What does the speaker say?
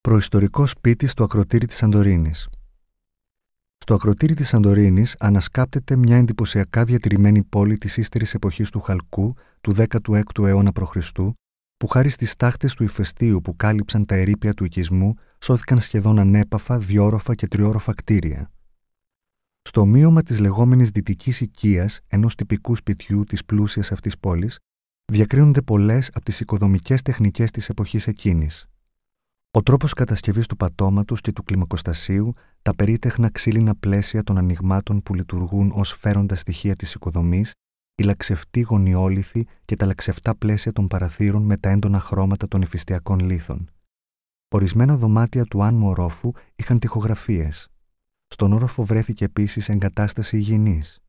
Προϊστορικό σπίτι στο ακροτήρι της Σαντορίνης. Στο ακροτήρι της Σαντορίνης ανασκάπτεται μια εντυπωσιακά διατηρημένη πόλη της ύστερης εποχής του Χαλκού του 16ου αιώνα π.Χ., που χάρη στις τάχτες του ηφαιστείου που κάλυψαν τα ερείπια του οικισμού σώθηκαν σχεδόν ανέπαφα διόροφα και τριόροφα κτίρια. Στο ομοίωμα της λεγόμενης δυτικής οικίας ενός τυπικού σπιτιού της πλούσιας αυτής πόλης διακρίνονται πολλές από τις οικοδομικές τεχνικές της εποχής εκείνης. Ο τρόπος κατασκευής του πατώματος και του κλιμακοστασίου, τα περίτεχνα ξύλινα πλαίσια των ανοιγμάτων που λειτουργούν ως φέροντα στοιχεία της οικοδομής, η λαξευτή γωνιόλιθη και τα λαξευτά πλαίσια των παραθύρων με τα έντονα χρώματα των ηφαιστειακών λίθων. Ορισμένα δωμάτια του άνμου ορόφου είχαν τοιχογραφίες. Στον όροφο βρέθηκε επίσης εγκατάσταση υγιεινής.